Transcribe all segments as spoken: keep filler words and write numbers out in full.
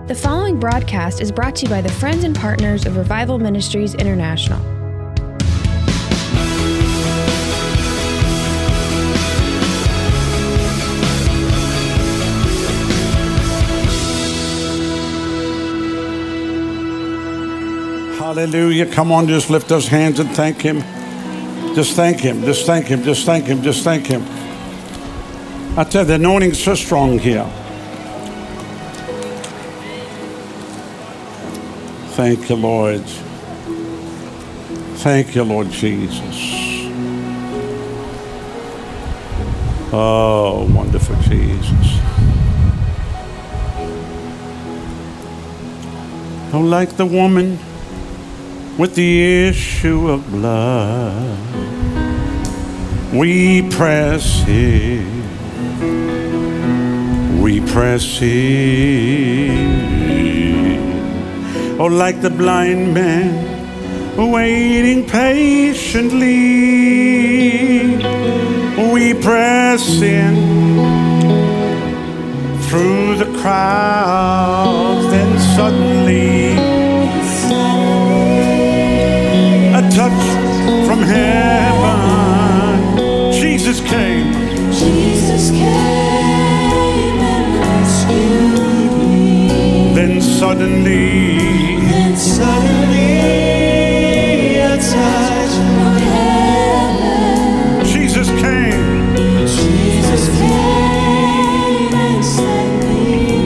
The following broadcast is brought to you by the friends and partners of Revival Ministries International. Hallelujah. Come on, just lift those hands and thank Him. Just thank Him. Just thank Him. Just thank Him. Just thank Him. I tell you, the anointing is so strong here. Thank you, Lord. Thank you, Lord Jesus. Oh, wonderful Jesus. Oh, like the woman with the issue of blood, we press in, we press in. Oh, like the blind man waiting patiently, we press in through the crowds. Then suddenly a touch from heaven, Jesus came. Jesus came and rescued me. Then suddenly, then suddenly a touch from heaven. Jesus came. Jesus came and set me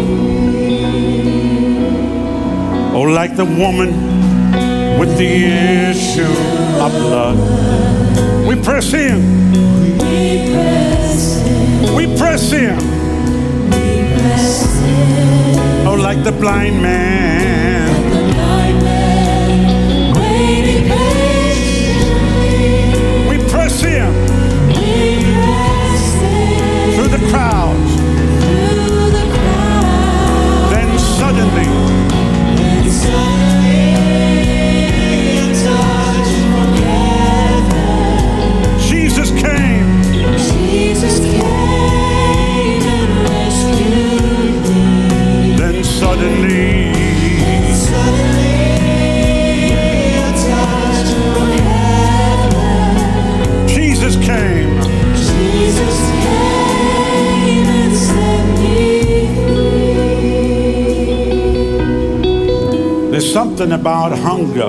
free. Oh, like the woman with the issue of blood, we press in. We press in. We press in. We press in. Oh, like the blind man, Like the blind man waiting patiently. we press in We press in through the crowds. through the crowd. Then suddenly, Then suddenly a touch from heaven. Jesus came. Jesus came and rescued me. Then suddenly, Suddenly a touch from heaven. Jesus came. Jesus came and set me free. There's something about hunger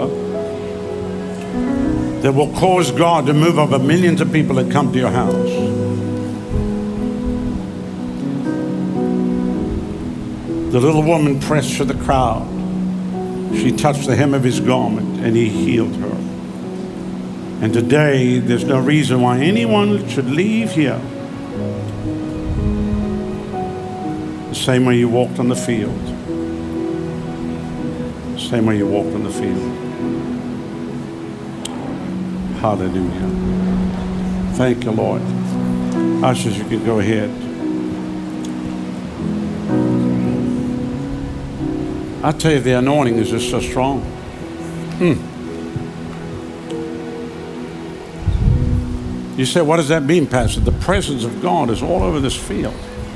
that will cause God to move over millions of people that come to your house. The little woman pressed through the crowd. She touched the hem of His garment and He healed her. And today, there's no reason why anyone should leave here the same way you walked on the field. Same way you walked on the field. Hallelujah. Thank you, Lord. Ushers, you can go ahead. I tell you, the anointing is just so strong. Hmm. You say, what does that mean, Pastor? The presence of God is all over this field.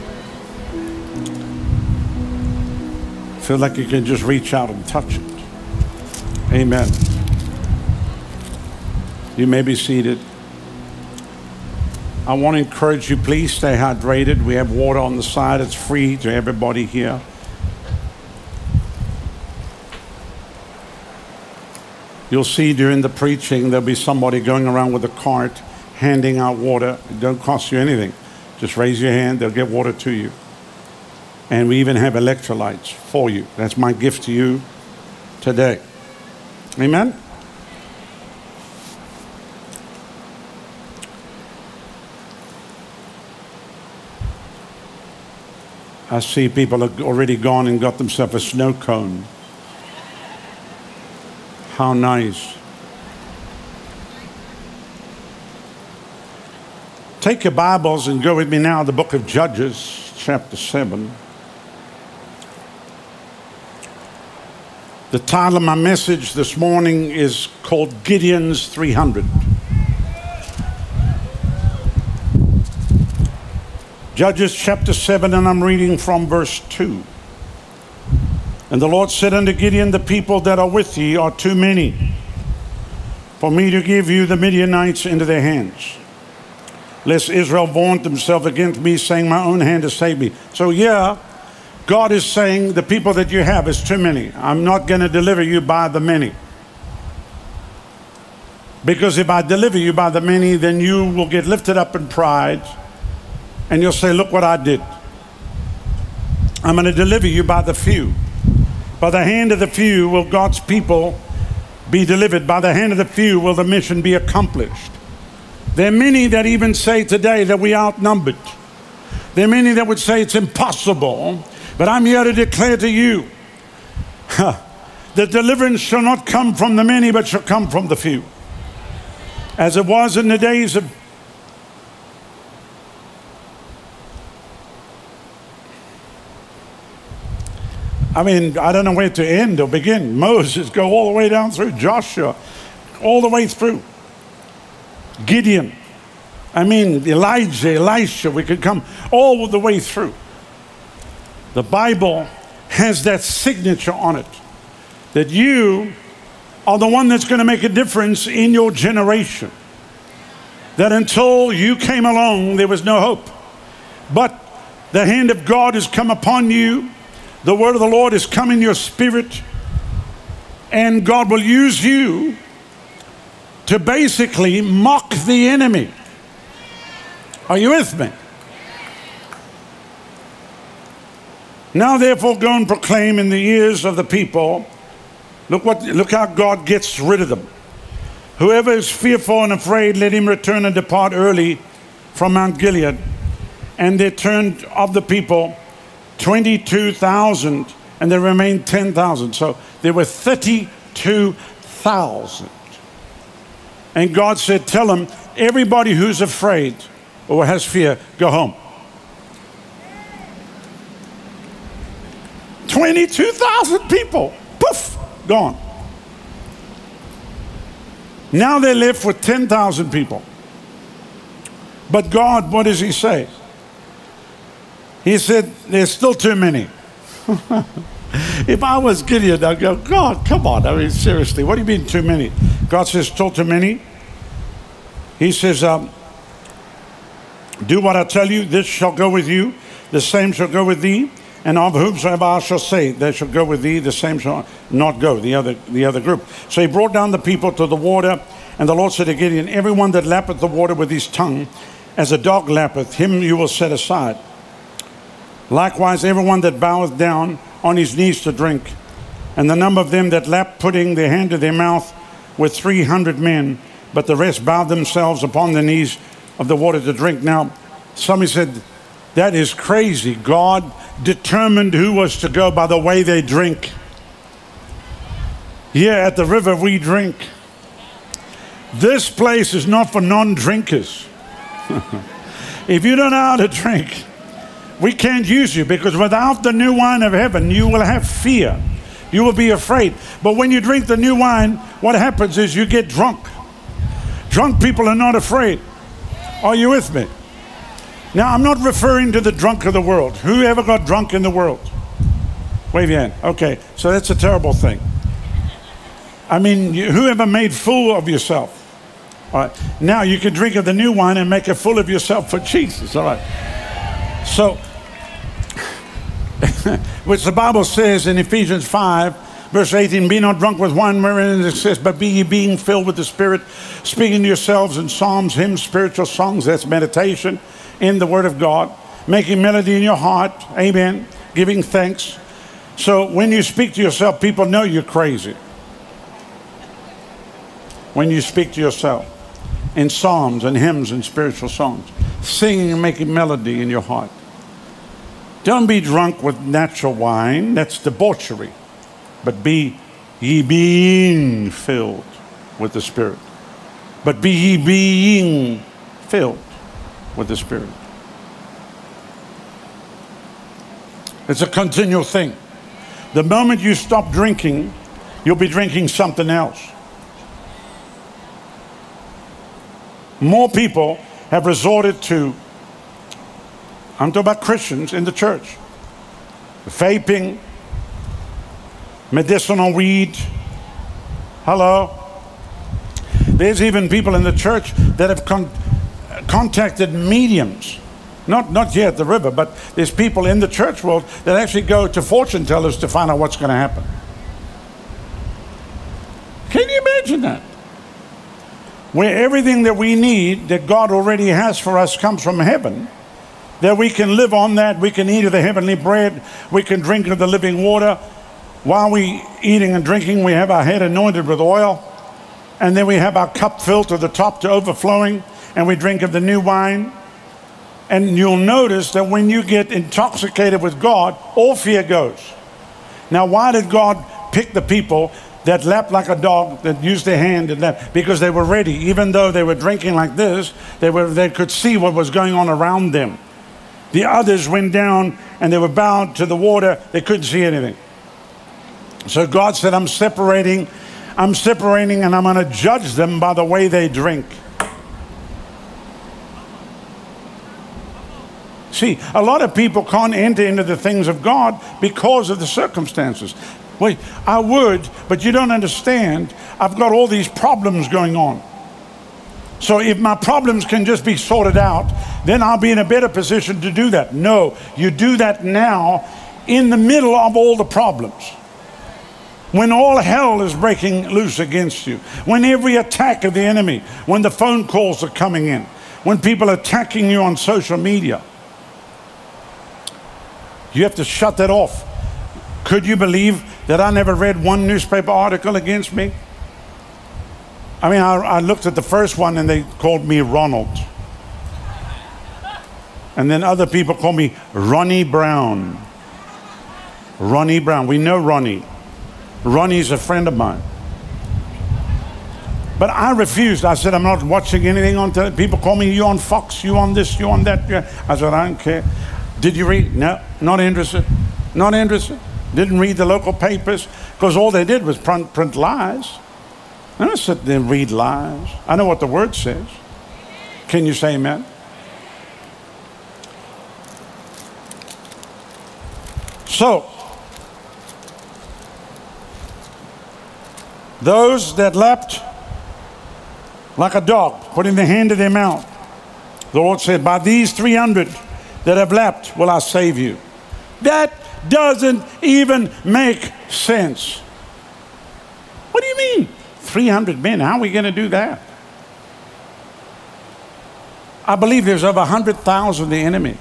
Feel like you can just reach out and touch it. Amen. You may be seated. I want to encourage you, please stay hydrated. We have water on the side. It's free to everybody here. You'll see during the preaching, there'll be somebody going around with a cart handing out water. It don't cost you anything. Just raise your hand, they'll get water to you. And we even have electrolytes for you. That's my gift to you today. Amen? I see people have already gone and got themselves a snow cone. How nice. Take your Bibles and go with me now to the book of Judges, chapter seven. The title of my message this morning is called Gideon's three hundred. Judges chapter seven, and I'm reading from verse two. And the Lord said unto Gideon, the people that are with thee are too many for me to give you the Midianites into their hands, lest Israel vaunt themselves against me, saying, my own hand has saved me. So yeah, God is saying the people that you have is too many. I'm not going to deliver you by the many. Because if I deliver you by the many, then you will get lifted up in pride and you'll say, look what I did. I'm going to deliver you by the few. By the hand of the few will God's people be delivered. By the hand of the few will the mission be accomplished. There are many that even say today that we are outnumbered. There are many that would say it's impossible. But I'm here to declare to you that deliverance shall not come from the many, but shall come from the few. As it was in the days of I mean, I don't know where to end or begin. Moses, go all the way down through Joshua, all the way through Gideon. I mean, Elijah, Elisha, we could come all the way through. The Bible has that signature on it, that you are the one that's going to make a difference in your generation. That until you came along, there was no hope. But the hand of God has come upon you. The word of the Lord has come in your spirit. And God will use you to basically mock the enemy. Are you with me? Now therefore go and proclaim in the ears of the people. Look what, look how God gets rid of them. Whoever is fearful and afraid, let him return and depart early from Mount Gilead. And there turned of the people twenty-two thousand, and there remained ten thousand. So there were thirty-two thousand. And God said, tell them, everybody who's afraid or has fear, go home. twenty-two thousand people, poof, gone. Now they're left with ten thousand people. But God, what does he say? He said, there's still too many. If I was Gideon, I'd go, God, come on. I mean, seriously, what do you mean too many? God says, still too many. He says, um, do what I tell you, this shall go with you, the same shall go with thee. And of whomsoever I shall say, they shall go with thee, the same shall not go, the other, the other group. So he brought down the people to the water, and the Lord said to Gideon, everyone that lappeth the water with his tongue, as a dog lappeth, him you will set aside. Likewise, everyone that boweth down on his knees to drink. And the number of them that lapped, putting their hand to their mouth, were three hundred men, but the rest bowed themselves upon the knees of the water to drink. Now, somebody said, that is crazy. God determined who was to go by the way they drink. Here at the river we drink. This place is not for non-drinkers. If you don't know how to drink, we can't use you, because without the new wine of heaven, you will have fear. You will be afraid. But when you drink the new wine, what happens is you get drunk. Drunk people are not afraid. Are you with me? Now, I'm not referring to the drunk of the world. Who ever got drunk in the world? Wave your hand. Okay, so that's a terrible thing. I mean, you, whoever made fool of yourself. All right, now you can drink of the new wine and make a fool of yourself for Jesus. All right. So, which the Bible says in Ephesians five, verse eighteen, be not drunk with wine wherein it says, but be ye being filled with the Spirit, speaking to yourselves in psalms, hymns, spiritual songs. That's meditation in the Word of God, making melody in your heart, amen, giving thanks. So when you speak to yourself, people know you're crazy. When you speak to yourself in psalms and hymns and spiritual songs, singing and making melody in your heart. Don't be drunk with natural wine, that's debauchery, but be ye being filled with the Spirit. But be ye being filled with the Spirit. It's a continual thing. The moment you stop drinking, you'll be drinking something else. More people have resorted to, I'm talking about Christians in the church, vaping, medicinal weed. Hello. There's even people in the church that have con- contacted mediums. Not, not here at the river, but there's people in the church world that actually go to fortune tellers to find out what's going to happen. Can you imagine that? Where everything that we need, that God already has for us, comes from heaven, that we can live on that, we can eat of the heavenly bread, we can drink of the living water. While we eating and drinking, we have our head anointed with oil, and then we have our cup filled to the top to overflowing, and we drink of the new wine. And you'll notice that when you get intoxicated with God, all fear goes. Now, why did God pick the people that lapped like a dog, that used their hand and lapped? Because they were ready. Even though they were drinking like this, they were they could see what was going on around them. The others went down and they were bound to the water. They couldn't see anything. So God said, I'm separating, I'm separating and I'm going to judge them by the way they drink. See, a lot of people can't enter into the things of God because of the circumstances. Wait, I would, but you don't understand. I've got all these problems going on. So if my problems can just be sorted out, then I'll be in a better position to do that. No, you do that now in the middle of all the problems. When all hell is breaking loose against you, when every attack of the enemy, when the phone calls are coming in, when people are attacking you on social media, you have to shut that off. Could you believe that I never read one newspaper article against me? I mean, I, I looked at the first one and they called me Ronald. And then other people call me Ronnie Brown. Ronnie Brown. We know Ronnie. Ronnie's a friend of mine. But I refused. I said, I'm not watching anything on television. People call me, you on Fox, you on this, you on that. I said, I don't care. Did you read? No, not interested. Not interested. Didn't read the local papers because all they did was print, print lies. I don't sit there and read lies. I know what the word says. Can you say amen? So, those that leapt like a dog, putting their hand to their mouth, the Lord said, by these three hundred that have leapt will I save you. That doesn't even make sense. What do you mean? three hundred men, how are we going to do that? I believe there's over one hundred thousand the enemy.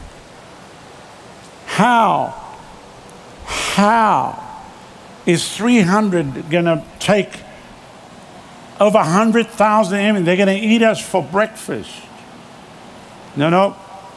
How? How is three hundred going to take over one hundred thousand enemy? They're going to eat us for breakfast. No, no.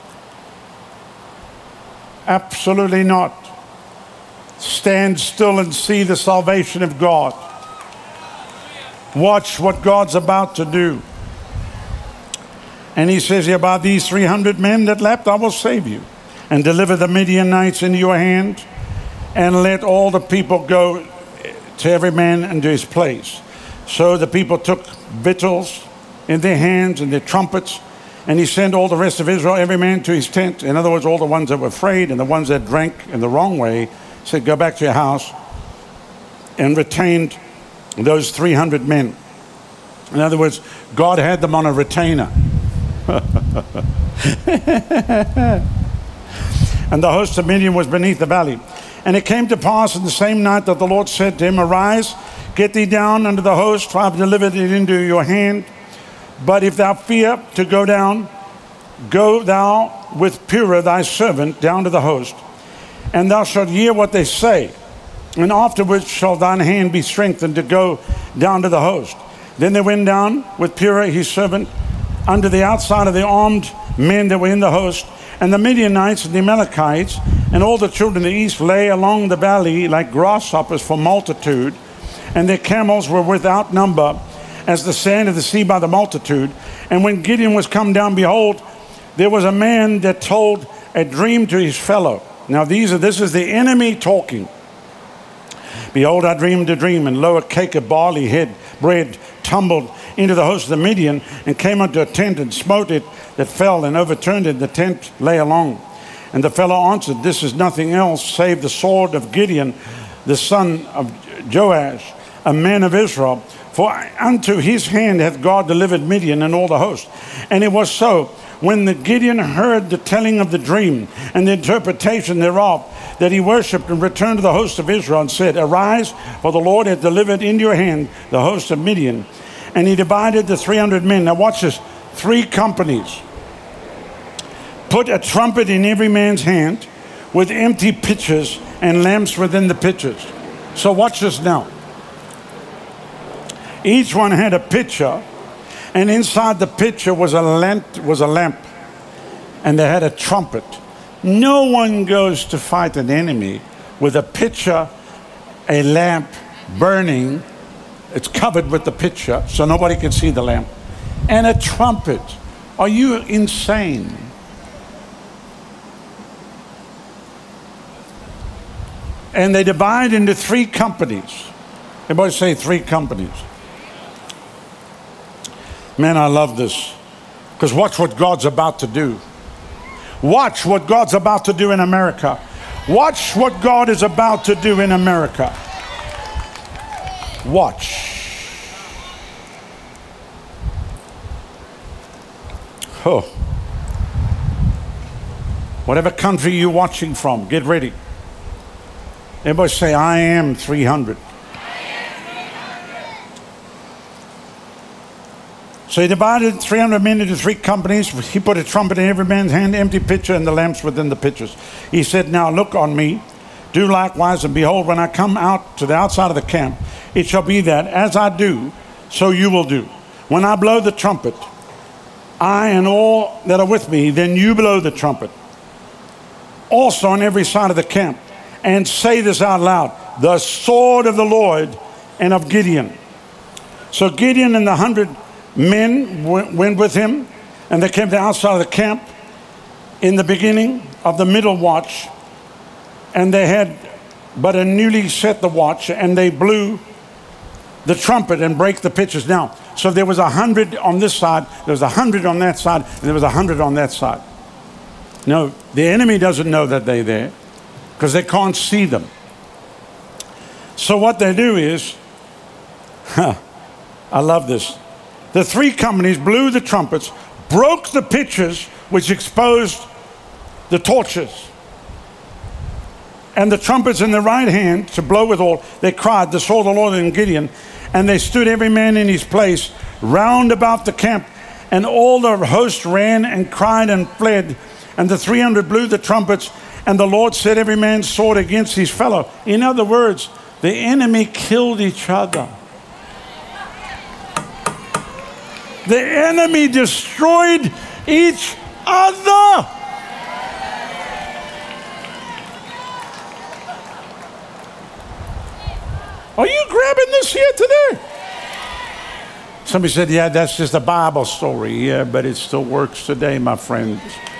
Absolutely not. Stand still and see the salvation of God. Watch what God's about to do. And he says here, by these three hundred men that leapt, I will save you and deliver the Midianites into your hand, and let all the people go to every man into his place. So the people took victuals in their hands and their trumpets, and he sent all the rest of Israel, every man to his tent. In other words, all the ones that were afraid and the ones that drank in the wrong way said, go back to your house, and retained those three hundred men. In other words, God had them on a retainer. And the host of Midian was beneath the valley. And it came to pass in the same night that the Lord said to him, arise, get thee down unto the host, for I have delivered it into your hand. But if thou fear to go down, go thou with Purah thy servant down to the host, and thou shalt hear what they say. And afterwards shall thine hand be strengthened to go down to the host. Then they went down with Purah his servant unto the outside of the armed men that were in the host. And the Midianites and the Amalekites and all the children of the east lay along the valley like grasshoppers for multitude. And their camels were without number, as the sand of the sea by the multitude. And when Gideon was come down, behold, there was a man that told a dream to his fellow. Now these are this is the enemy talking. Behold, I dreamed a dream, and lo, a cake of barley head bread tumbled into the host of the Midian, and came unto a tent, and smote it that fell, and overturned it. The tent lay along. And the fellow answered, this is nothing else save the sword of Gideon, the son of Joash, a man of Israel. For unto his hand hath God delivered Midian and all the host. And it was so, when the Gideon heard the telling of the dream and the interpretation thereof, that he worshipped and returned to the host of Israel and said, Arise, for the Lord hath delivered into your hand the host of Midian. And he divided the three hundred men. Now watch this. Three companies. Put a trumpet in every man's hand with empty pitchers and lamps within the pitchers. So watch this now. Each one had a pitcher, and inside the pitcher was a lamp, was a lamp, and they had a trumpet. No one goes to fight an enemy with a pitcher, a lamp burning. It's covered with the pitcher, so nobody can see the lamp, and a trumpet. Are you insane? And they divide into three companies. Everybody say three companies. Man, I love this. Because watch what God's about to do. Watch what God's about to do in America. Watch what God is about to do in America. Watch. Oh. Whatever country you're watching from, get ready. Everybody say, I am three hundred. So he divided three hundred men into three companies. He put a trumpet in every man's hand, empty pitcher, and the lamps within the pitchers. He said, now look on me, do likewise, and behold, when I come out to the outside of the camp, it shall be that as I do, so you will do. When I blow the trumpet, I and all that are with me, then you blow the trumpet. Also on every side of the camp, and say this out loud, the sword of the Lord and of Gideon. So Gideon and the hundred men went with him, and they came to the outside of the camp in the beginning of the middle watch, and they had but a newly set the watch, and they blew the trumpet and break the pitchers. Now, so there was a hundred on this side, there was a hundred on that side, and there was a hundred on that side. No, the enemy doesn't know that they're there because they can't see them. So what they do is, huh, I love this. The three companies blew the trumpets, broke the pitchers, which exposed the torches, and the trumpets in the right hand to blow withal. They cried, the sword of the Lord and Gideon, and they stood every man in his place round about the camp, and all the host ran and cried and fled, and the three hundred blew the trumpets, and the Lord set every man's sword against his fellow. In other words, the enemy killed each other. The enemy destroyed each other. Are you grabbing this here today? Somebody said, yeah, that's just a Bible story. Yeah, but it still works today, my friends.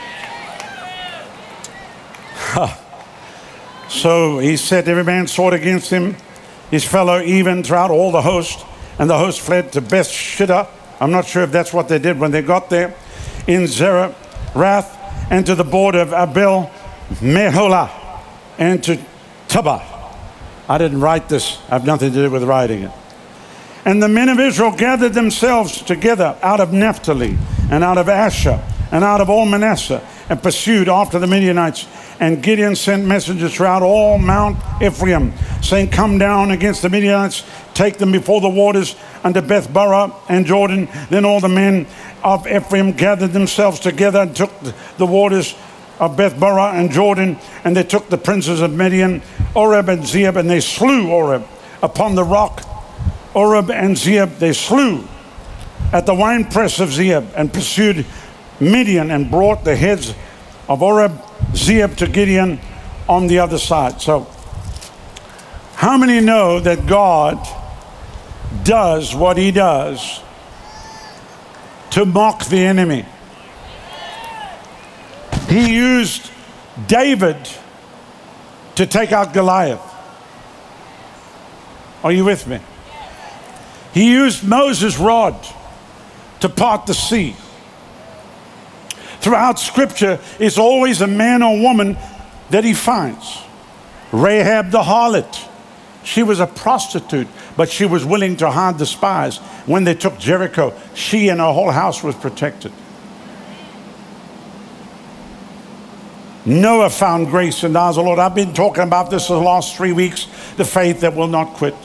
So he set every man's sword against him, his fellow, even throughout all the host. And the host fled to Beth Shittah. I'm not sure if that's what they did when they got there. In Zererath, and to the border of Abel Meholah, and to Tabah. I didn't write this. I have nothing to do with writing it. And the men of Israel gathered themselves together out of Naphtali, and out of Asher, and out of all Manasseh, and pursued after the Midianites. And Gideon sent messengers throughout all Mount Ephraim, saying, come down against the Midianites, take them before the waters unto Beth-barah and Jordan. Then all the men of Ephraim gathered themselves together and took the waters of Beth-barah and Jordan, and they took the princes of Midian, Oreb and Zeeb, and they slew Oreb upon the rock. Oreb and Zeeb they slew at the winepress of Zeeb, and pursued Midian, and brought the heads of Oreb, Zeeb to Gideon on the other side. So, how many know that God does what he does to mock the enemy? He used David to take out Goliath. Are you with me? He used Moses' rod to part the sea. Throughout Scripture, it's always a man or woman that he finds. Rahab the harlot, She was a prostitute, but she was willing to hide the spies. When they took Jericho, she and her whole house was protected. Noah found grace in the eyes of the Lord. I've been talking about this the last three weeks, the faith that will not quit.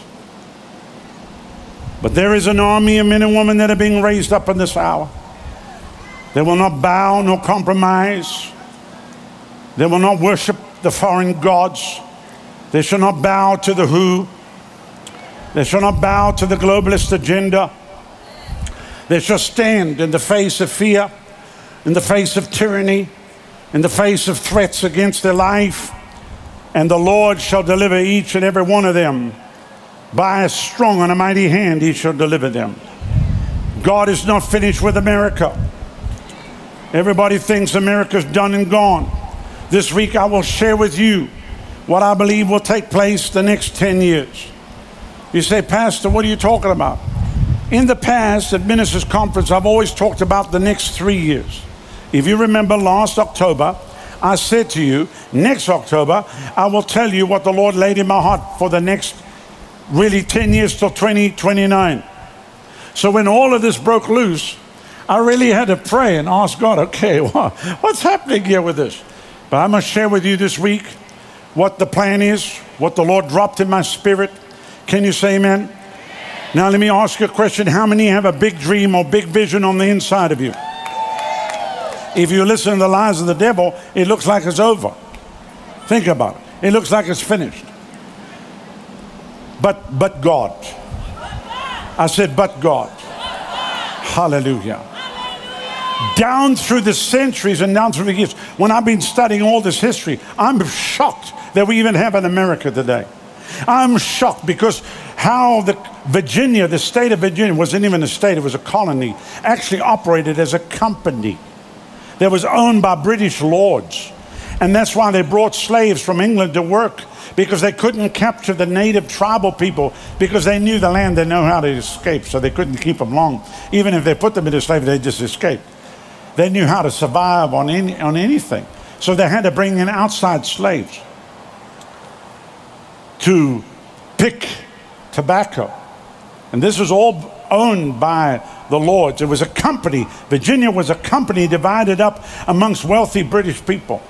But there is an army of men and women that are being raised up in this hour. They will not bow nor compromise. They will not worship the foreign gods. They shall not bow to the W H O. They shall not bow to the globalist agenda. They shall stand in the face of fear, in the face of tyranny, in the face of threats against their life. And the Lord shall deliver each and every one of them. By a strong and a mighty hand he shall deliver them. God is not finished with America. Everybody thinks America's done and gone. This week I will share with you what I believe will take place the next ten years. You say, Pastor, what are you talking about? In the past, at Ministers' Conference, I've always talked about the next three years. If you remember last October, I said to you, next October, I will tell you what the Lord laid in my heart for the next really ten years till twenty twenty-nine. So when all of this broke loose, I really had to pray and ask God, okay, well, what's happening here with this? But I must share with you this week what the plan is, what the Lord dropped in my spirit. Can you say amen? Now let me ask you a question. How many have a big dream or big vision on the inside of you? If you listen to the lies of the devil, it looks like it's over. Think about it. It looks like it's finished. But, but God. I said, but God. Hallelujah. Down through the centuries and down through the years, when I've been studying all this history, I'm shocked that we even have an America today. I'm shocked because how the Virginia, the state of Virginia, wasn't even a state, it was a colony, actually operated as a company that was owned by British lords. And that's why they brought slaves from England to work, because they couldn't capture the native tribal people because they knew the land, they know how to escape, so they couldn't keep them long. Even if they put them into slavery, they just escaped. They knew how to survive on any, on anything. So they had to bring in outside slaves to pick tobacco. And this was all owned by the lords. It was a company. Virginia was a company divided up amongst wealthy British people.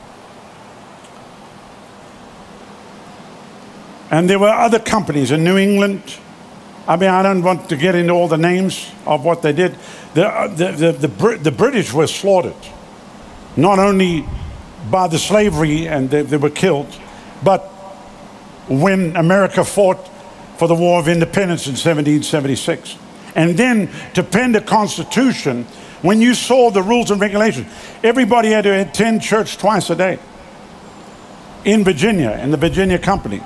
And there were other companies in New England. I mean, I don't want to get into all the names of what they did. The, the, the, the, Brit, the British were slaughtered, not only by the slavery and they, they were killed, but when America fought for the War of Independence in seventeen seventy-six. And then to pen the Constitution, when you saw the rules and regulations, everybody had to attend church twice a day in Virginia, in the Virginia Company.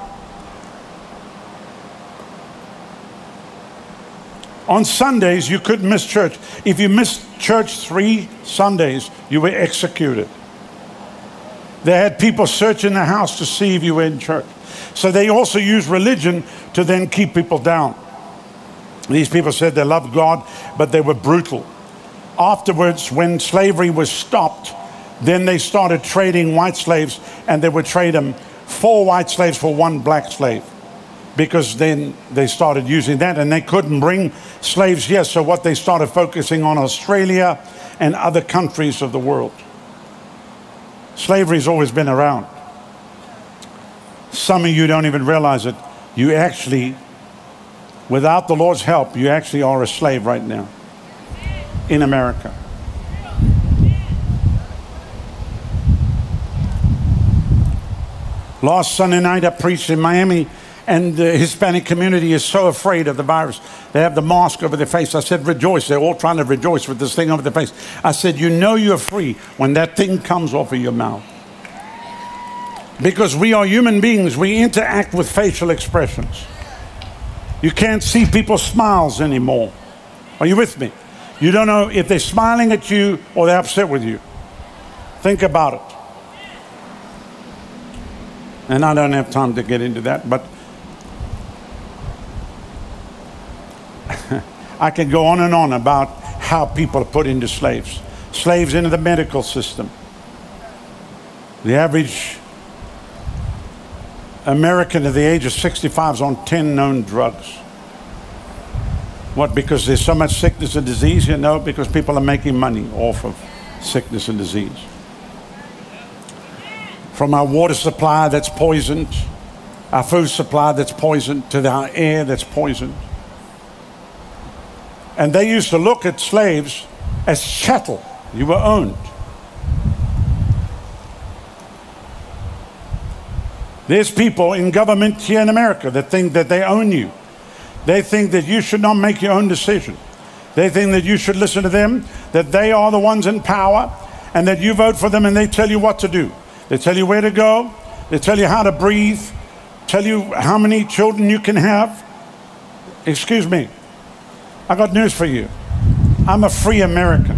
On Sundays, you couldn't miss church. If you missed church three Sundays, you were executed. They had people searching the house to see if you were in church. So they also used religion to then keep people down. These people said they loved God, but they were brutal. Afterwards, when slavery was stopped, then they started trading white slaves, and they would trade them four white slaves for one black slave, because then they started using that, and they couldn't bring slaves here. So what they started focusing on Australia and other countries of the world. Slavery's always been around. Some of you don't even realize it. You actually, without the Lord's help, you actually are a slave right now in America. Last Sunday night I preached in Miami, and the Hispanic community is so afraid of the virus. They have the mask over their face. I said, rejoice. They're all trying to rejoice with this thing over their face. I said, you know you're free when that thing comes off of your mouth. Because we are human beings. We interact with facial expressions. You can't see people's smiles anymore. Are you with me? You don't know if they're smiling at you or they're upset with you. Think about it. And I don't have time to get into that, but I can go on and on about how people are put into slaves. Slaves into the medical system. The average American at the age of sixty-five is on ten known drugs. What, because there's so much sickness and disease? You know, because people are making money off of sickness and disease. From our water supply that's poisoned, our food supply that's poisoned, to our air that's poisoned. And they used to look at slaves as chattel. You were owned. There's people in government here in America that think that they own you. They think that you should not make your own decision. They think that you should listen to them, that they are the ones in power, and that you vote for them and they tell you what to do. They tell you where to go. They tell you how to breathe. Tell you how many children you can have. Excuse me. I got news for you. I'm a free American.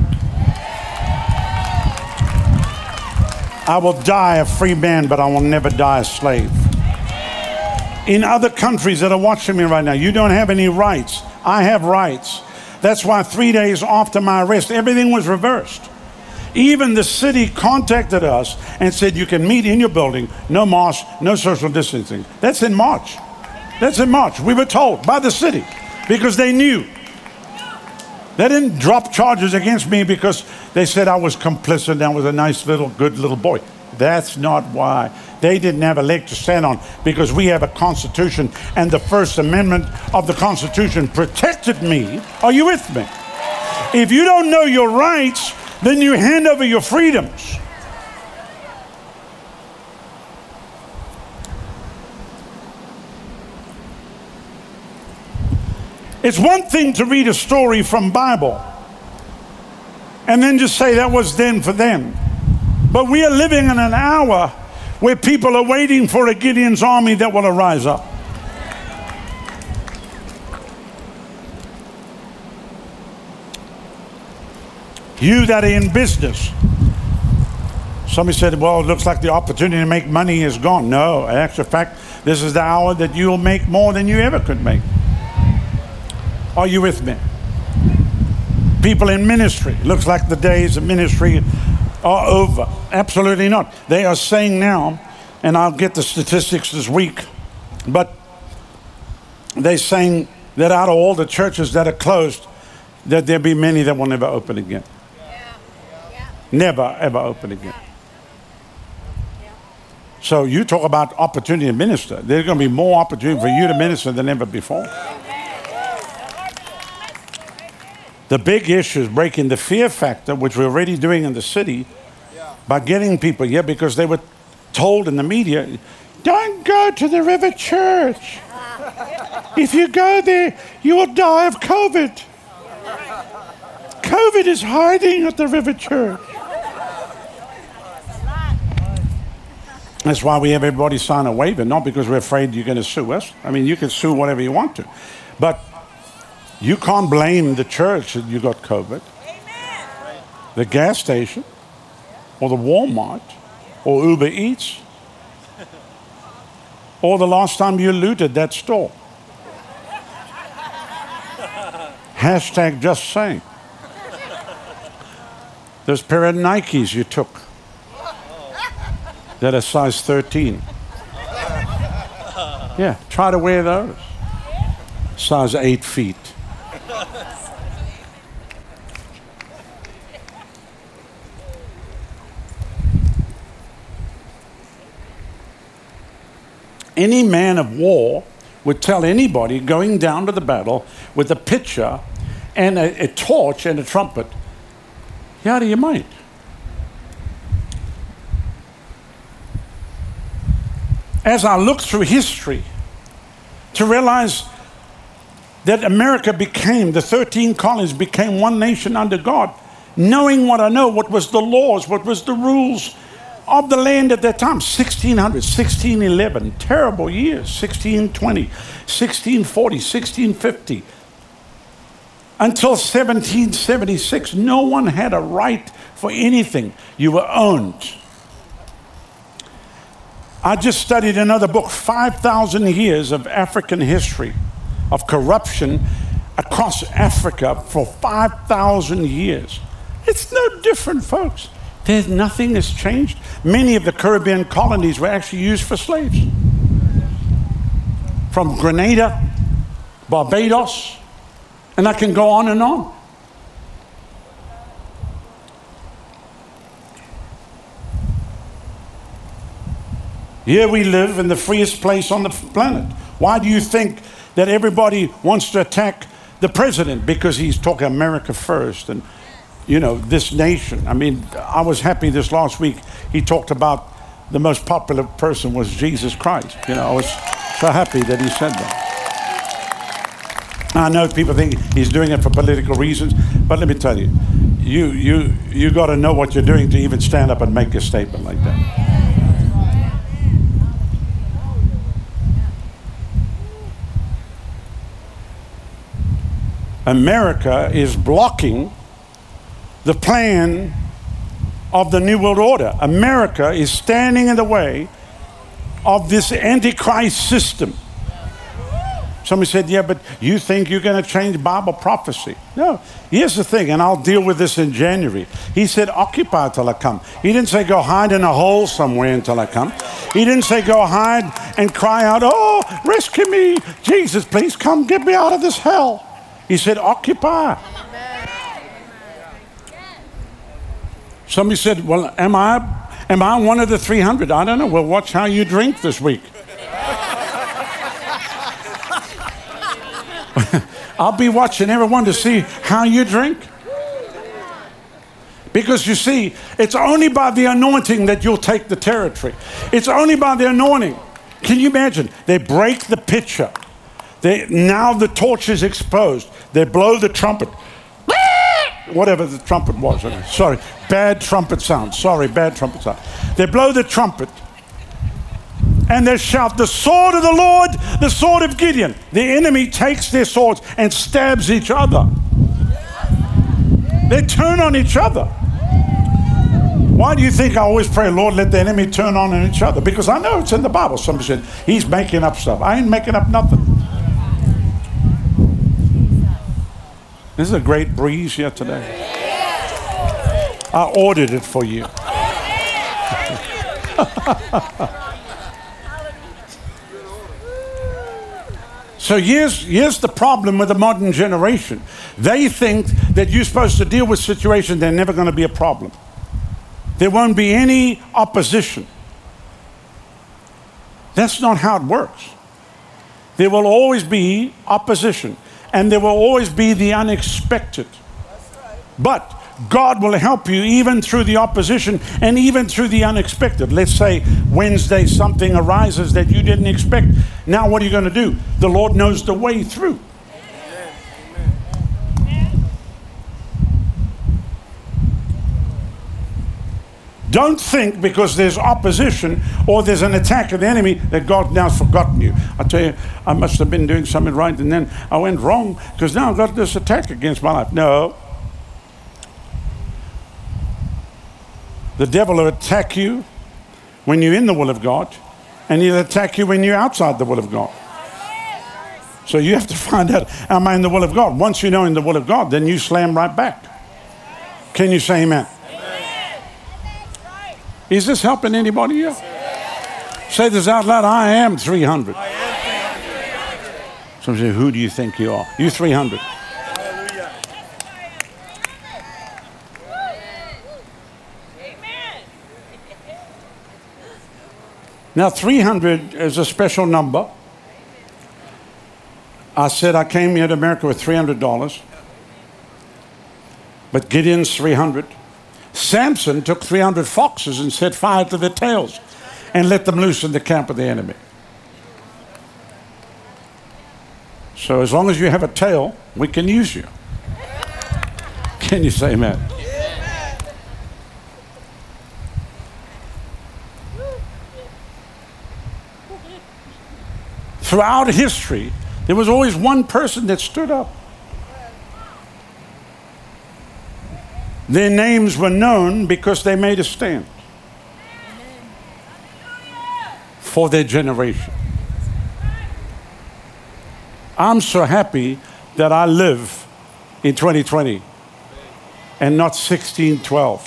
I will die a free man, but I will never die a slave. In other countries that are watching me right now, you don't have any rights. I have rights. That's why three days after my arrest, everything was reversed. Even the city contacted us and said, you can meet in your building, no mask, no social distancing. That's in March. That's in March. We were told by the city because they knew. They didn't drop charges against me because they said I was complicit and I was a nice little, good little boy. That's not why. They didn't have a leg to stand on because we have a Constitution, and the First Amendment of the Constitution protected me. Are you with me? If you don't know your rights, then you hand over your freedoms. It's one thing to read a story from Bible and then just say that was then for them. But we are living in an hour where people are waiting for a Gideon's army that will arise up. You that are in business. Somebody said, well, it looks like the opportunity to make money is gone. No, in actual fact, this is the hour that you'll make more than you ever could make. Are you with me? People in ministry. Looks like the days of ministry are over. Absolutely not. They are saying now, and I'll get the statistics this week, but they're saying that out of all the churches that are closed, that there'll be many that will never open again. Yeah. Yeah. Never, ever open again. Yeah. So you talk about opportunity to minister. There's going to be more opportunity for you to minister than ever before. The big issue is breaking the fear factor, which we're already doing in the city, yeah, by getting people here, because they were told in the media, don't go to the River Church. If you go there, you will die of COVID. COVID is hiding at the River Church. That's why we have everybody sign a waiver, not because we're afraid you're going to sue us. I mean, you can sue whatever you want to. But you can't blame the church that you got COVID. Amen. The gas station, or the Walmart, or Uber Eats, or the last time you looted that store. Hashtag just saying. Those pair of Nikes you took that are size thirteen. Yeah, try to wear those. Size eight feet. Any man of war would tell anybody going down to the battle with a pitcher and a, a torch and a trumpet, you're out of your mind. As I look through history to realize that America became, the thirteen colonies became one nation under God, knowing what I know, what was the laws, what was the rules of the land at that time. sixteen hundred, sixteen eleven, terrible years. sixteen twenty, sixteen forty, sixteen fifty. Until seventeen seventy-six, no one had a right for anything. You were owned. I just studied another book, five thousand years of African history, of corruption across Africa for five thousand years. It's no different, folks. There's nothing has changed. Many of the Caribbean colonies were actually used for slaves. from Grenada, Barbados, and I can go on and on. Here we live in the freest place on the planet. Why do you think that everybody wants to attack the president? Because he's talking America first and, you know, this nation. I mean, I was happy this last week. He talked about the most popular person was Jesus Christ. You know, I was so happy that he said that. Now, I know people think he's doing it for political reasons, but let me tell you, you, you, you got to know what you're doing to even stand up and make a statement like that. America is blocking the plan of the New World Order. America is standing in the way of this Antichrist system. Somebody said, yeah, but you think you're going to change Bible prophecy? No. Here's the thing, and I'll deal with this in January. He said, occupy till I come. He didn't say go hide in a hole somewhere until I come. He didn't say go hide and cry out, oh, rescue me. Jesus, please come get me out of this hell. He said, occupy. Somebody said, well, am I, am I one of the three hundred? I don't know. Well, watch how you drink this week. I'll be watching everyone to see how you drink. Because you see, it's only by the anointing that you'll take the territory. It's only by the anointing. Can you imagine? They break the pitcher. They, now the torch is exposed. They blow the trumpet. Whatever the trumpet was. Sorry, bad trumpet sound. Sorry, bad trumpet sound. They blow the trumpet and they shout, the sword of the Lord, the sword of Gideon. The enemy takes their swords and stabs each other. They turn on each other. Why do you think I always pray, Lord, let the enemy turn on each other? Because I know it's in the Bible. Somebody said, he's making up stuff. I ain't making up nothing. This is a great breeze here today. I ordered it for you. So here's, here's the problem with the modern generation. They think that you're supposed to deal with situations, they're never going to be a problem. There won't be any opposition. That's not how it works. There will always be opposition. And there will always be the unexpected. But God will help you even through the opposition and even through the unexpected. Let's say Wednesday something arises that you didn't expect. Now what are you going to do? The Lord knows the way through. Don't think because there's opposition or there's an attack of the enemy that God now's forgotten you. I tell you, I must have been doing something right and then I went wrong because now I've got this attack against my life. No. The devil will attack you when you're in the will of God and he'll attack you when you're outside the will of God. So you have to find out, am I in the will of God? Once you know in the will of God, then you slam right back. Can you say amen? Is this helping anybody here? Say this out loud. I am three hundred. Some say, who do you think you are? You three hundred. Now three hundred is a special number. I said I came here to America with three hundred dollars. But Gideon's three hundred. Samson took three hundred foxes and set fire to their tails and let them loose in the camp of the enemy. So as long as you have a tail, we can use you. Can you say amen? Throughout history, there was always one person that stood up. Their names were known because they made a stand for their generation. I'm so happy that I live in twenty twenty and not sixteen twelve.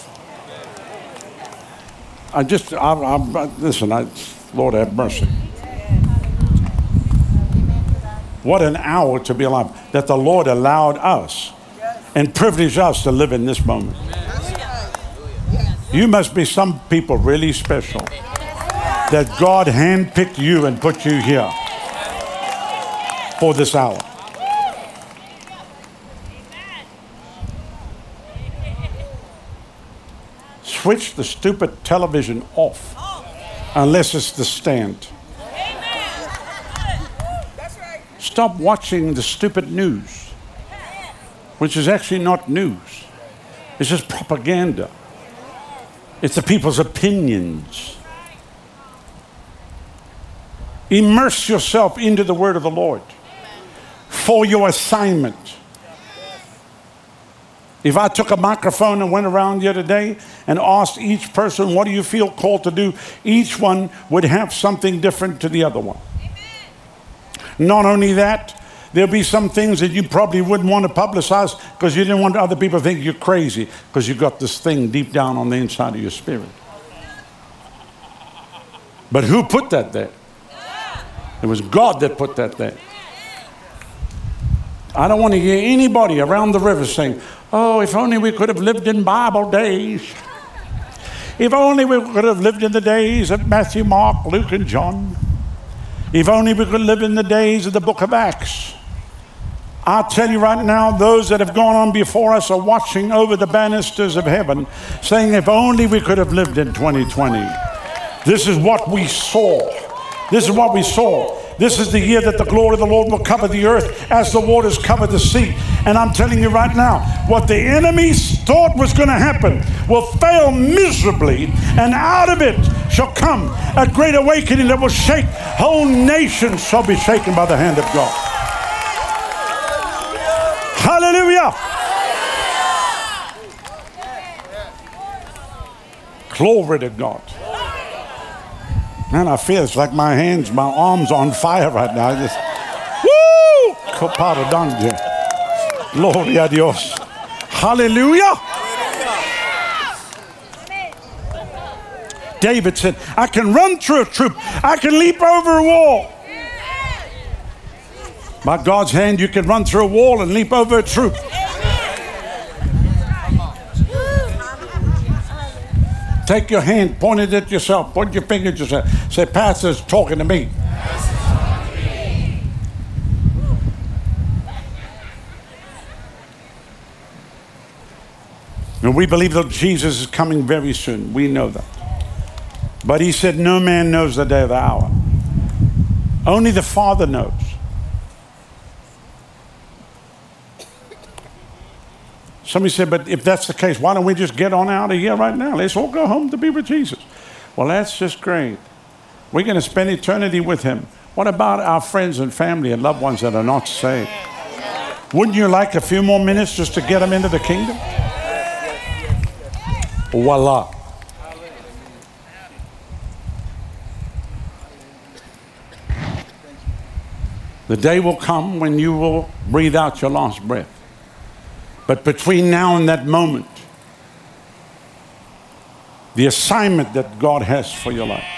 I just, I, I, listen, I, Lord have mercy. What an hour to be alive, that the Lord allowed us and privileged us to live in this moment. You must be some people really special, that God handpicked you and put you here for this hour. Switch the stupid television off unless it's the stand. Stop watching the stupid news, which is actually not news. It's just propaganda. It's the people's opinions. Immerse yourself into the word of the Lord for your assignment. If I took a microphone and went around here today and asked each person, what do you feel called to do? Each one would have something different to the other one. Not only that, there'll be some things that you probably wouldn't want to publicize because you didn't want other people to think you're crazy because you got this thing deep down on the inside of your spirit. But who put that there? It was God that put that there. I don't want to hear anybody around the river saying, oh, if only we could have lived in Bible days. If only we could have lived in the days of Matthew, Mark, Luke, and John. If only we could live in the days of the book of Acts. I'll tell you right now, those that have gone on before us are watching over the banisters of heaven, saying, if only we could have lived in twenty twenty. This is what we saw. This is what we saw. This is the year that the glory of the Lord will cover the earth as the waters cover the sea. And I'm telling you right now, what the enemies thought was going to happen will fail miserably, and out of it shall come a great awakening that will shake. Whole nations shall be shaken by the hand of God. Hallelujah. Glory to God. Man, I feel it's like my hands, my arms on fire right now. I just, woo! Coparodonge. Gloria a Dios. Hallelujah. David said, I can run through a troop. I can leap over a wall. By God's hand, you can run through a wall and leap over a troop. Take your hand, point it at yourself, point your finger at yourself. Say, Pastor's talking to me. And we believe that Jesus is coming very soon. We know that. But he said, no man knows the day or the hour. Only the Father knows. Somebody said, but if that's the case, why don't we just get on out of here right now? Let's all go home to be with Jesus. Well, that's just great. We're going to spend eternity with him. What about our friends and family and loved ones that are not saved? Wouldn't you like a few more minutes just to get them into the kingdom? Voila. The day will come when you will breathe out your last breath. But between now and that moment, the assignment that God has for your life.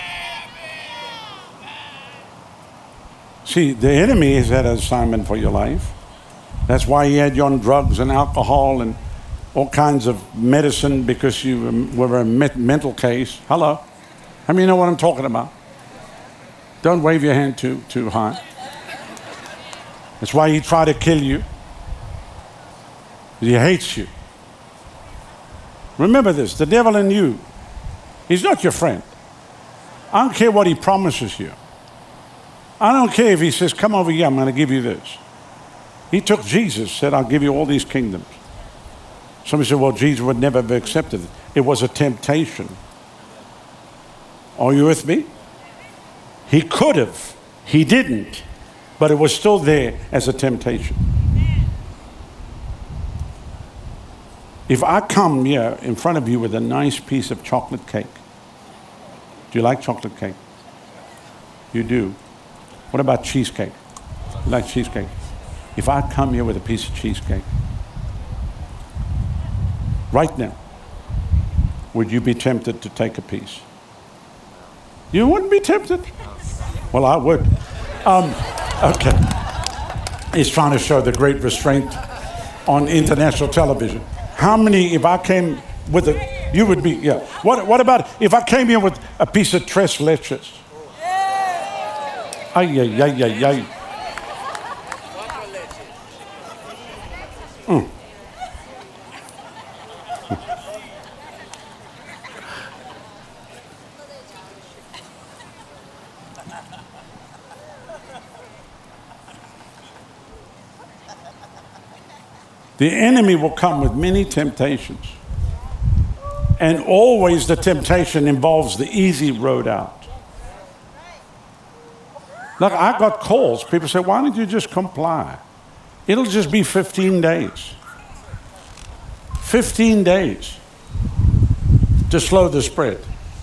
See, the enemy has had an assignment for your life. That's why he had you on drugs and alcohol and all kinds of medicine because you were a mental case. Hello? How many know what I'm talking about? Don't wave your hand too, too high. That's why he tried to kill you. He hates you. Remember this, the devil in you, he's not your friend. I don't care what he promises you. I don't care if he says, come over here, I'm going to give you this. He took Jesus, said, I'll give you all these kingdoms. Somebody said, well, Jesus would never have accepted it. It was a temptation. Are you with me? He could have. He didn't. But it was still there as a temptation. If I come here in front of you with a nice piece of chocolate cake, do you like chocolate cake? You do. What about cheesecake? You like cheesecake? If I come here with a piece of cheesecake, right now, would you be tempted to take a piece? You wouldn't be tempted? Well, I would. Um, okay. is trying to show the great restraint on international television. How many, if I came with a, you would be, yeah. What, what about if I came here with a piece of tres leches? Ay, ay, ay, ay, ay. Mm. The enemy will come with many temptations. And always the temptation involves the easy road out. Look, I got calls. People say, why don't you just comply? It'll just be fifteen days. fifteen days to slow the spread.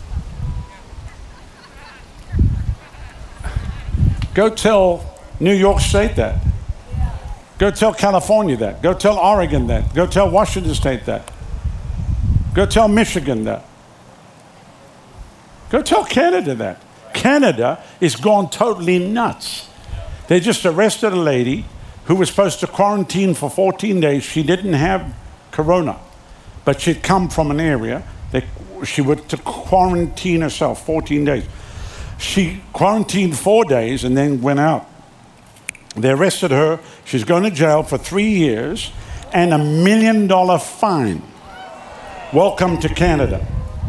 Go tell New York State that. Go tell California that. Go tell Oregon that. Go tell Washington State that. Go tell Michigan that. Go tell Canada that. Canada is gone totally nuts. They just arrested a lady who was supposed to quarantine for fourteen days. She didn't have corona, but she'd come from an area. They, she would to quarantine herself fourteen days. She quarantined four days and then went out. They arrested her. She's going to jail for three years and a million dollar fine. Welcome to Canada.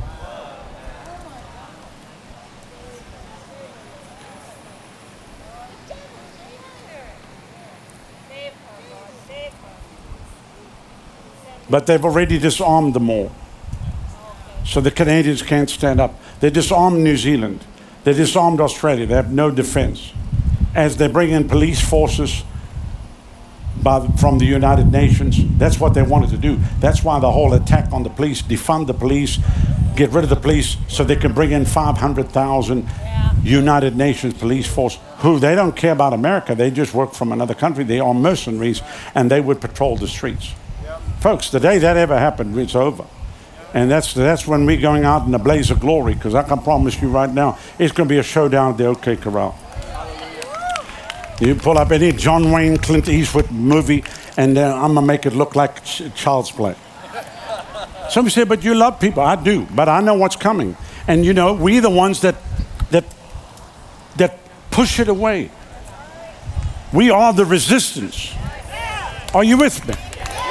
But they've already disarmed them all. So the Canadians can't stand up. They disarmed New Zealand. They disarmed Australia. They have no defense. As they bring in police forces by, from the United Nations, that's what they wanted to do. That's why the whole attack on the police, defund the police, get rid of the police so they can bring in five hundred thousand United Nations police force who they don't care about America. They just work from another country. They are mercenaries and they would patrol the streets. Yep. Folks, the day that ever happened, it's over. And that's, that's when we're going out in a blaze of glory, because I can promise you right now, it's going to be a showdown at the OK Corral. You pull up any John Wayne, Clint Eastwood movie, and uh, I'm going to make it look like ch- child's play. Somebody say, but you love people. I do, but I know what's coming. And you know, we're the ones that, that, that push it away. We are the resistance. Are you with me?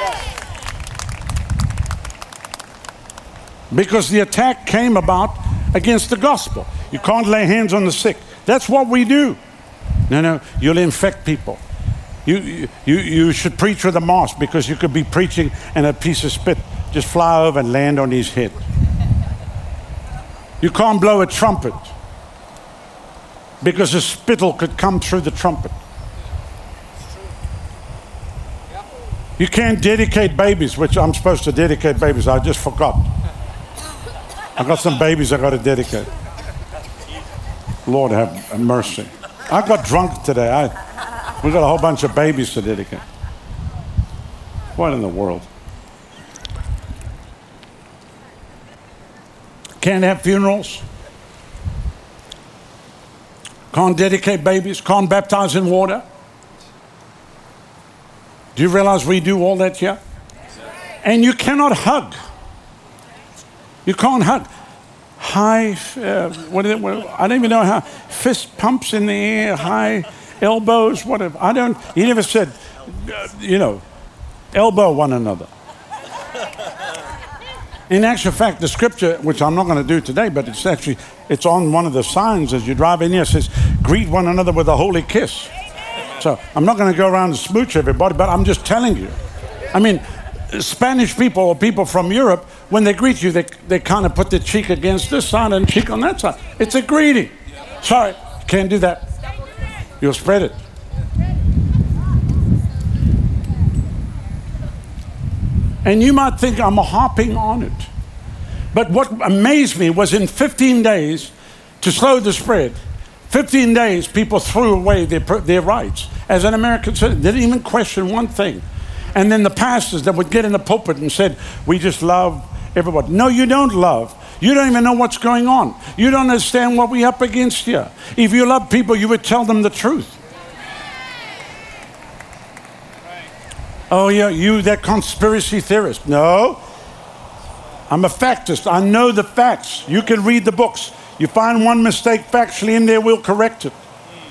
Because the attack came about against the gospel. You can't lay hands on the sick. That's what we do. No, no, you'll infect people. You, you, you should preach with a mask because you could be preaching and a piece of spit just fly over and land on his head. You can't blow a trumpet because a spittle could come through the trumpet. You can't dedicate babies, which I'm supposed to dedicate babies. I just forgot. I got some babies I got to dedicate. Lord have mercy. I got drunk today. I, we got a whole bunch of babies to dedicate. What in the world? Can't have funerals. Can't dedicate babies. Can't baptize in water. Do you realize we do all that here? And you cannot hug. You can't hug. High, uh, what is it? I don't even know how. Fist pumps in the air, high elbows, whatever. I don't, he never said, uh, you know, elbow one another. In actual fact, the scripture, which I'm not going to do today, but it's actually, it's on one of the signs as you drive in here, it says, greet one another with a holy kiss. So I'm not going to go around and smooch everybody, but I'm just telling you. I mean, Spanish people or people from Europe, when they greet you, they, they kind of put their cheek against this side and cheek on that side. It's a greeting. Sorry, can't do that. You'll spread it. And you might think I'm harping on it. But what amazed me was in fifteen days, to slow the spread, fifteen days, people threw away their, their rights. As an American citizen, they didn't even question one thing. And then the pastors that would get in the pulpit and said, we just love everybody. No, you don't love. You don't even know what's going on. You don't understand what we're up against here. If you love people, you would tell them the truth. Oh, yeah, you, that conspiracy theorist. No. I'm a factist. I know the facts. You can read the books. You find one mistake factually in there, we'll correct it.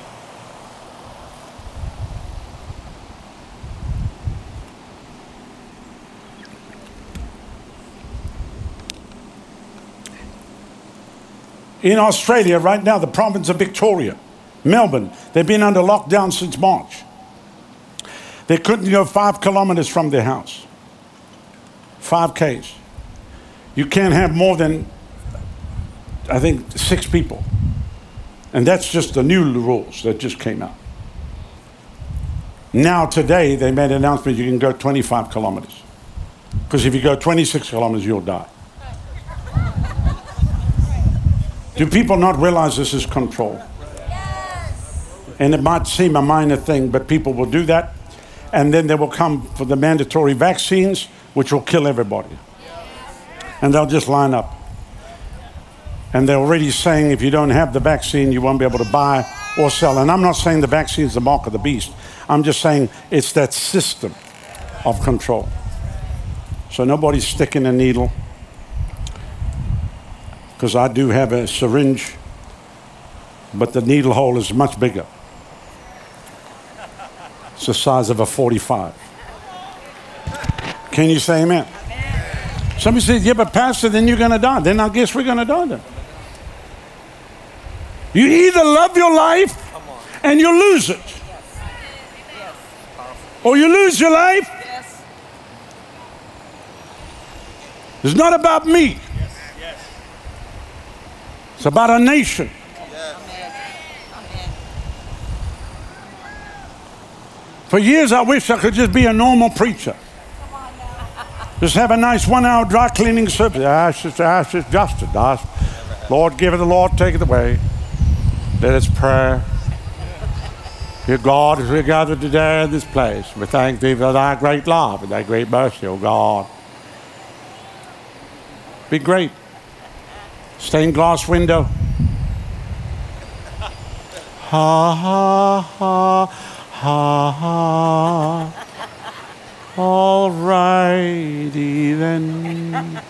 In Australia right now, the province of Victoria, Melbourne, they've been under lockdown since March. They couldn't go five kilometers from their house. Five Ks. You can't have more than, I think, six people. And that's just the new rules that just came out. Now today, they made an announcement you can go twenty-five kilometers. Because if you go twenty-six kilometers, you'll die. Do people not realize this is control? Yes. And it might seem a minor thing, but people will do that. And then they will come for the mandatory vaccines, which will kill everybody. And they'll just line up. And they're already saying if you don't have the vaccine, you won't be able to buy or sell. And I'm not saying the vaccine is the mark of the beast. I'm just saying it's that system of control. So nobody's sticking a needle. Because I do have a syringe, but the needle hole is much bigger. It's the size of a forty-five. Can you say amen? Amen. Somebody says, yeah, but Pastor, then you're going to die. Then I guess we're going to die then. You either love your life and you lose it. Or you lose your life. It's not about me. It's about a nation. For years, I wish I could just be a normal preacher. Just have a nice one-hour dry cleaning service. Ash is, ash is just a dust. Lord, give it the Lord, take it away. Let us pray. Dear God, as we gather today in this place, we thank Thee for Thy great love and Thy great mercy, O God. Be great. Stained glass window. Ha ha ha ha ha. All righty then.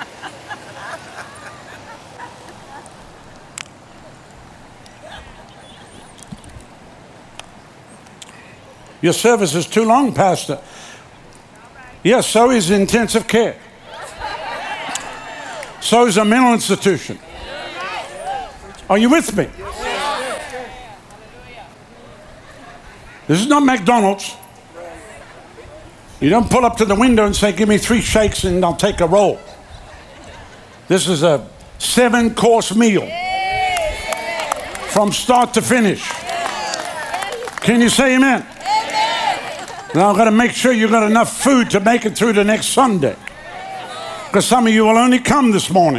Your service is too long, Pastor. Yes, so is intensive care. So is a mental institution. Are you with me? This is not McDonald's. You don't pull up to the window and say, give me three shakes and I'll take a roll. This is a seven-course meal from start to finish. Can you say amen? Now I've got to make sure you've got enough food to make it through the next Sunday. Because some of you will only come this morning.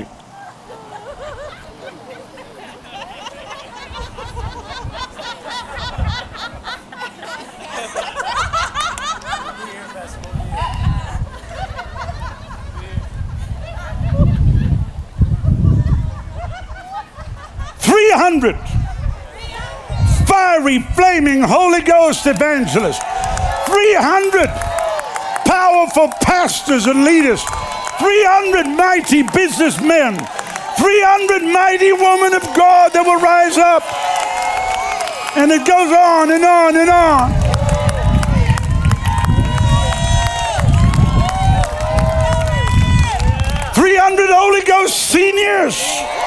three hundred fiery, flaming Holy Ghost evangelists. three hundred powerful pastors and leaders. three hundred mighty businessmen, three hundred mighty women of God that will rise up. And it goes on and on and on. three hundred Holy Ghost seniors.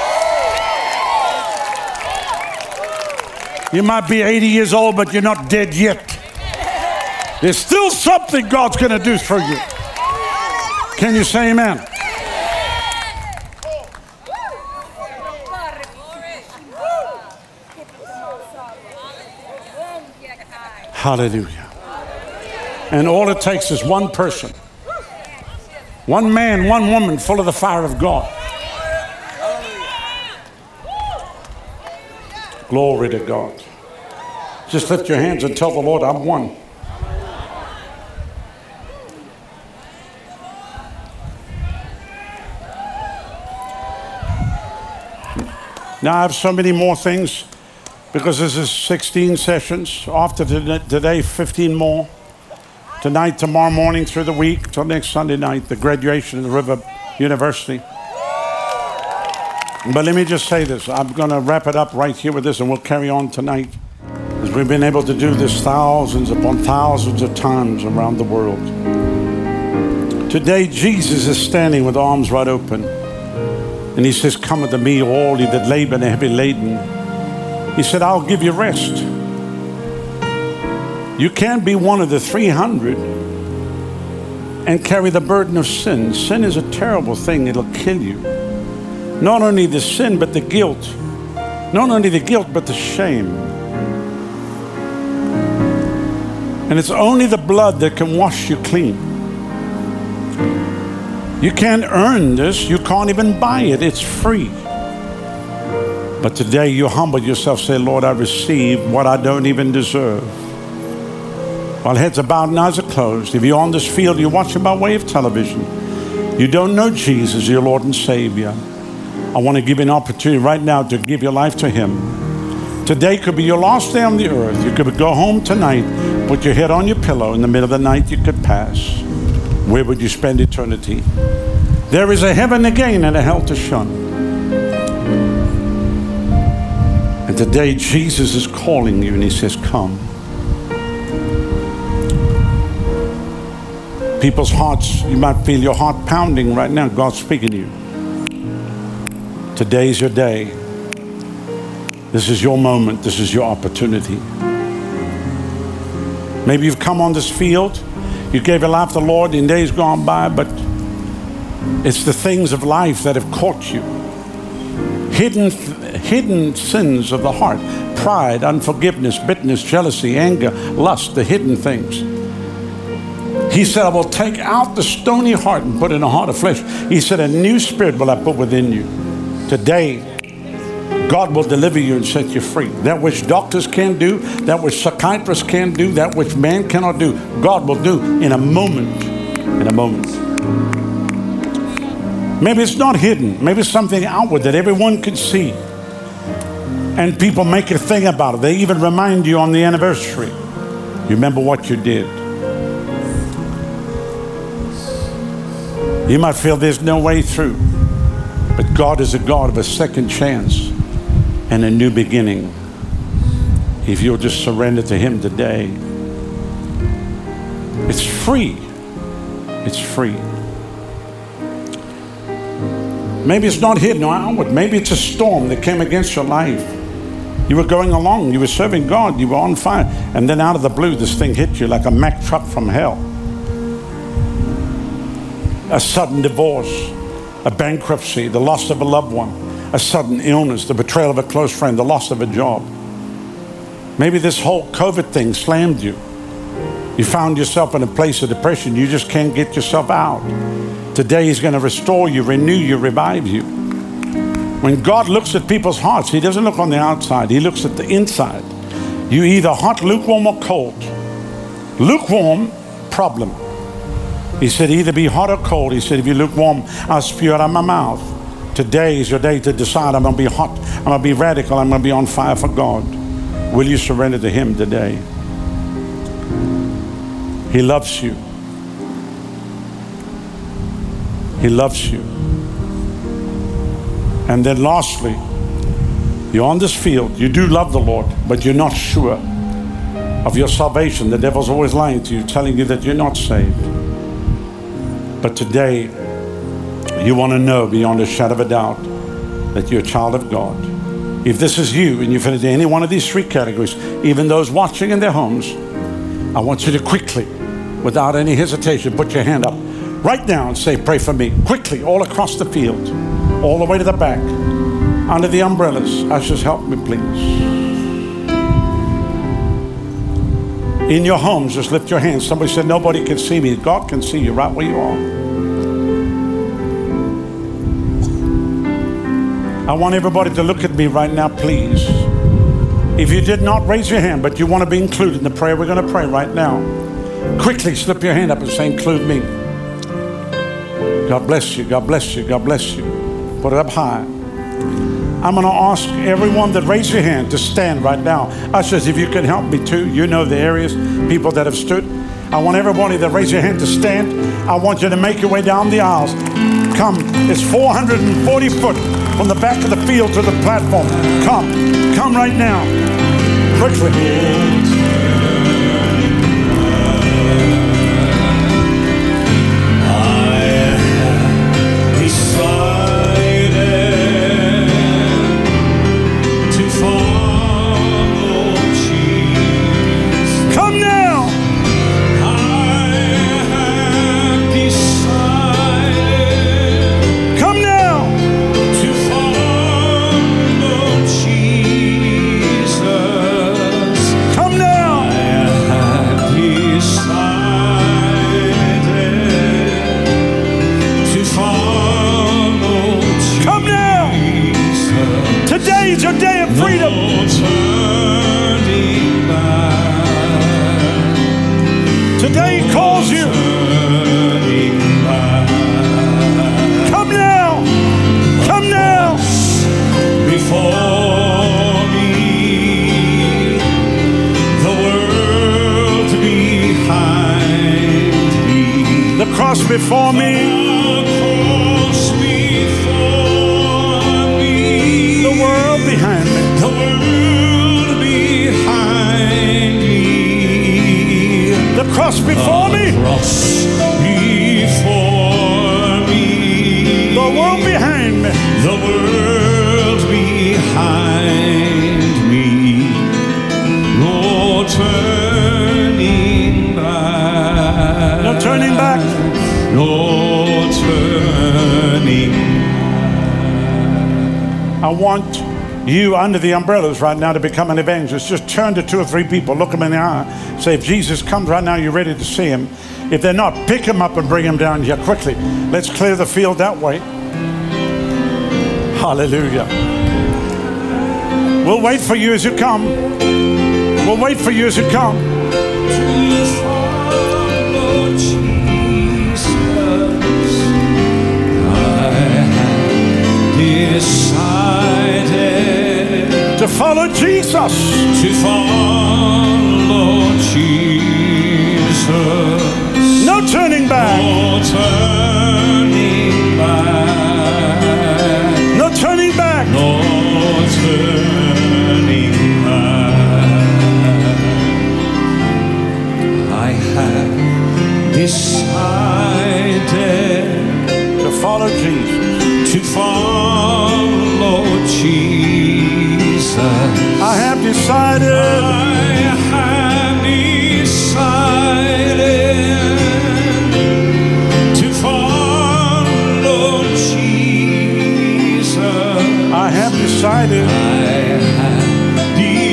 You might be eighty years old, but you're not dead yet. There's still something God's going to do for you. Can you say amen? Hallelujah. And all it takes is one person. One man, one woman full of the fire of God. Glory to God. Just lift your hands and tell the Lord, I'm one. Now I have so many more things because this is sixteen sessions. After today, fifteen more. Tonight, tomorrow morning, through the week, till next Sunday night, the graduation of the River University. But let me just say this. I'm going to wrap it up right here with this, and we'll carry on tonight. As we've been able to do this thousands upon thousands of times around the world. Today, Jesus is standing with arms wide open. And he says, come unto me, all ye that labor and are heavy laden. He said, I'll give you rest. You can't be one of the three hundred and carry the burden of sin. Sin is a terrible thing. It'll kill you. Not only the sin, but the guilt. Not only the guilt, but the shame. And it's only the blood that can wash you clean. You can't earn this. You can't even buy it. It's free. But today you humble yourself, say, Lord, I receive what I don't even deserve. While heads are bowed and eyes are closed, if you're on this field, you're watching by way of television, you don't know Jesus, your Lord and Savior, I want to give you an opportunity right now to give your life to Him. Today could be your last day on the earth. You could go home tonight, put your head on your pillow. In the middle of the night, you could pass. Where would you spend eternity? There is a heaven to gain and a hell to shun. And today, Jesus is calling you and He says, come. People's hearts, you might feel your heart pounding right now. God's speaking to you. Today's your day. This is your moment. This is your opportunity. Maybe you've come on this field. You gave your life to the Lord in days gone by, but it's the things of life that have caught you. Hidden, hidden sins of the heart. Pride, unforgiveness, bitterness, jealousy, anger, lust, the hidden things. He said, I will take out the stony heart and put in a heart of flesh. He said, a new spirit will I put within you. Today, God will deliver you and set you free. That which doctors can't do, that which psychiatrists can't do, that which man cannot do, God will do in a moment. In a moment. Maybe it's not hidden. Maybe it's something outward that everyone can see. And people make a thing about it. They even remind you on the anniversary. You remember what you did. You might feel there's no way through. But God is a God of a second chance and a new beginning. If you'll just surrender to Him today. It's free. It's free. Maybe it's not hidden or outward. Maybe it's a storm that came against your life. You were going along. You were serving God. You were on fire. And then out of the blue, this thing hit you like a Mack truck from hell. A sudden divorce, a bankruptcy, the loss of a loved one, a sudden illness, the betrayal of a close friend, the loss of a job. Maybe this whole COVID thing slammed you. You found yourself in a place of depression. You just can't get yourself out. Today He's going to restore you, renew you, revive you. When God looks at people's hearts, He doesn't look on the outside. He looks at the inside. You either hot, lukewarm, or cold. Lukewarm, problem. He said, either be hot or cold. He said, if you're lukewarm, I'll spew out of my mouth. Today is your day to decide, I'm going to be hot. I'm going to be radical. I'm going to be on fire for God. Will you surrender to Him today? He loves you. He loves you. And then lastly, you're on this field. You do love the Lord, but you're not sure of your salvation. The devil's always lying to you, telling you that you're not saved. But today, you want to know beyond a shadow of a doubt that you're a child of God. If this is you and you fit into any one of these three categories, even those watching in their homes, I want you to quickly, without any hesitation, put your hand up right now and say, pray for me. Quickly, all across the field, all the way to the back, under the umbrellas. Ushers, help me, please. In your homes, just lift your hands. Somebody said, nobody can see me. God can see you right where you are. I want everybody to look at me right now, please. If you did not raise your hand, but you want to be included in the prayer we're going to pray right now, quickly slip your hand up and say, include me. God bless you. God bless you. God bless you. Put it up high. I'm going to ask everyone that raised your hand to stand right now. Ushers, if you can help me too. You know the areas, people that have stood. I want everybody that raise your hand to stand. I want you to make your way down the aisles. Come. It's four hundred forty foot from the back of the field to the platform. Come. Come right now. Quickly. Today's your day of freedom. Today he calls you. Come now. Come now. Before me, the world behind me. The cross before me. Behind me. The world behind me. The cross before the me. Cross before me. The world behind me. The world behind me. No turning back. No turning back. No turning back. I want you under the umbrellas right now to become an evangelist. Just turn to two or three people, look them in the eye, say, if Jesus comes right now, you're ready to see him. If they're not, pick him up and bring him down here quickly. Let's clear the field that way. Hallelujah. We'll wait for you as you come. We'll wait for you as you come. Decided to follow Jesus. To follow Jesus. No turning back. No turning back. No turning back. No turning back. I have decided to follow Jesus. To follow Jesus. I have decided. I have decided to follow Jesus. I have decided. I have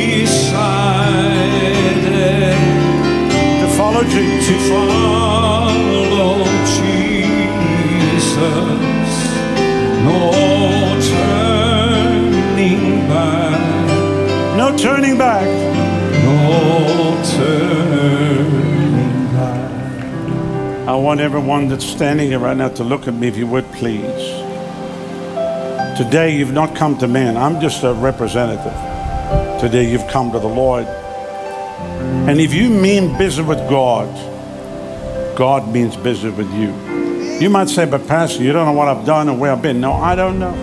decided to follow Jesus. To follow Jesus. No turning back. No turning back. No turning back. I want everyone that's standing here right now to look at me, if you would, please. Today you've not come to man. I'm just a representative. Today you've come to the Lord. And if you mean business with God, God means business with you. You might say, but Pastor, you don't know what I've done and where I've been. No, I don't know.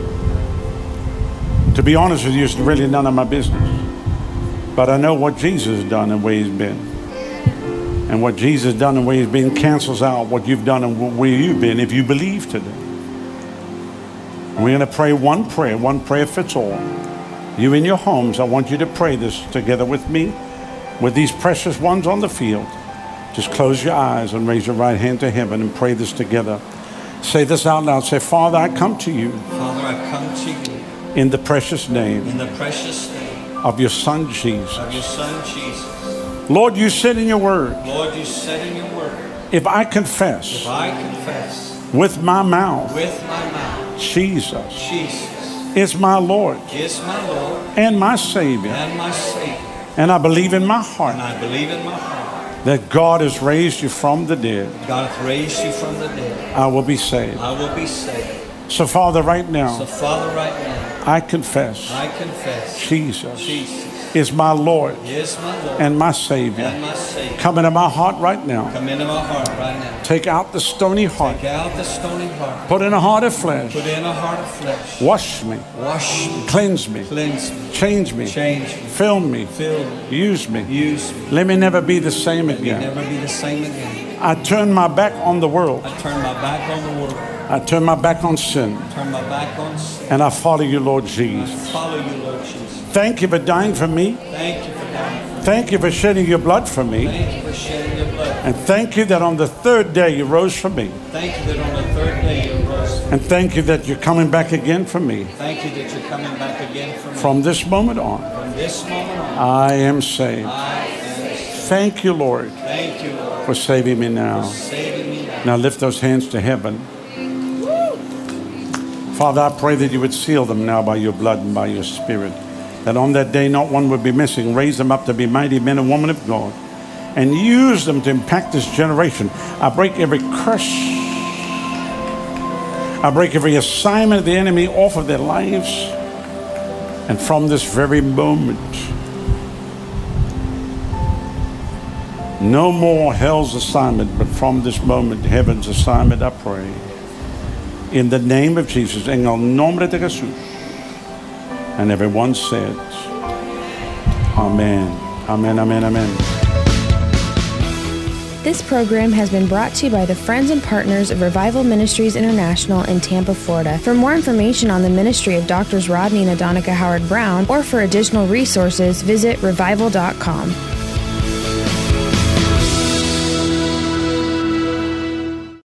To be honest with you, it's really none of my business. But I know what Jesus has done and where he's been. And what Jesus has done and where he's been cancels out what you've done and where you've been if you believe today. And we're going to pray one prayer. One prayer fits all. You in your homes, I want you to pray this together with me, with these precious ones on the field. Just close your eyes and raise your right hand to heaven and pray this together. Say this out loud. Say, Father, I come to you. Father, I come to you in the precious name in the precious name of your Son, Jesus. of your Son, Jesus. Lord, you said in your word, Lord, you said in your word, if I confess if I confess with my mouth, with my mouth, Jesus Jesus is my Lord is my Lord and my Savior, and my Savior, and I believe in my and heart I believe in my heart that God has raised you from the dead, God hath raised you from the dead, I will be saved. I will be saved. So, Father, right So, now, Father, right now, I confess I confess Jesus Jesus is my Lord is my Lord and my Savior. and my Savior. Come into my heart right now. Come into my heart right now. Take out the stony heart. Take out the stony heart. Put in a heart of flesh. Put in a heart of flesh. Wash me. Wash me. Cleanse me. Cleanse me. Change me. Change me. Fill me. Fill me. Use me. Use me. Let me never be the same Let me again. never be the same again. I turn my back on the world. I turn my back on the world. I turn my back on sin. Turn my back on sin. And I follow you, Lord I Jesus. follow you, Lord Jesus. Thank you for dying for me. Thank you for dying. Thank you for shedding your blood for me. Thank you for shedding your blood. And thank you that on the third day you rose for me. Thank you that on the third day you rose. And thank you that you're coming back again for me. Thank you that you're coming back again for me. From this moment on, From this moment on, I am saved. I am saved. Thank you, Lord, Thank you, Lord, for saving me now. for saving me now. Now lift those hands to heaven. Father, I pray that you would seal them now by your blood and by your spirit. That on that day not one would be missing. Raise them up to be mighty men and women of God. And use them to impact this generation. I break every curse. I break every assignment of the enemy off of their lives. And from this very moment, no more hell's assignment, but from this moment, heaven's assignment, I pray. In the name of Jesus, en el nombre de Jesús. And everyone said, Amen. Amen, amen, amen. This program has been brought to you by the friends and partners of Revival Ministries International in Tampa, Florida. For more information on the ministry of Doctors Rodney and Adonica Howard Brown, or for additional resources, visit revival dot com.